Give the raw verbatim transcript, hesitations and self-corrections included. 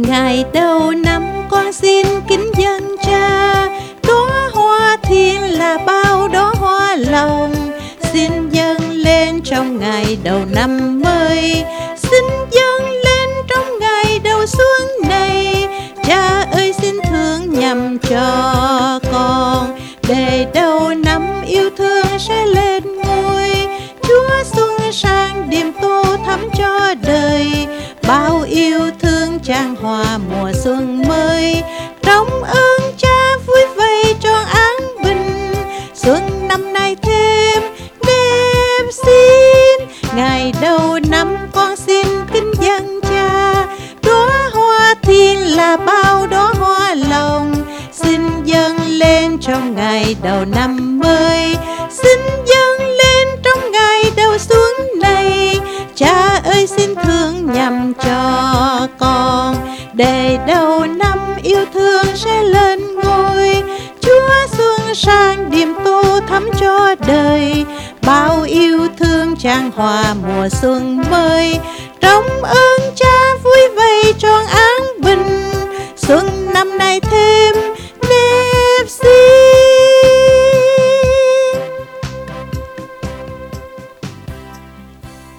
Ngày đầu năm con xin kính dâng Cha, đóa hoa thiên là bao đóa hoa lòng, xin dâng lên trong ngày đầu năm mới, xin dâng lên trong ngày đầu xuân này. Cha ơi xin thương nhằm cho con, để đầu năm yêu thương sẽ lên ngôi. Chúa xuân sang điềm tô thắm cho đời, bao yêu thương chan hòa mùa xuân mới. Trong ơn Cha vui vầy tròn an bình, xuân năm nay thêm đẹp xin. Ngày đầu năm con xin kính dâng Cha, đóa hoa thiên là bao đóa hoa lòng, xin dâng lên trong ngày đầu năm mới, xin dâng lên trong ngày đầu xuân này. Cha ơi xin thương nhằm cho con, để đầu năm yêu thương sẽ lên ngôi. Chúa xuân sang điềm tô thắm cho đời, bao yêu thương chan hòa mùa xuân mới. Trong ơn Cha vui vầy tròn an bình, xuân năm nay thêm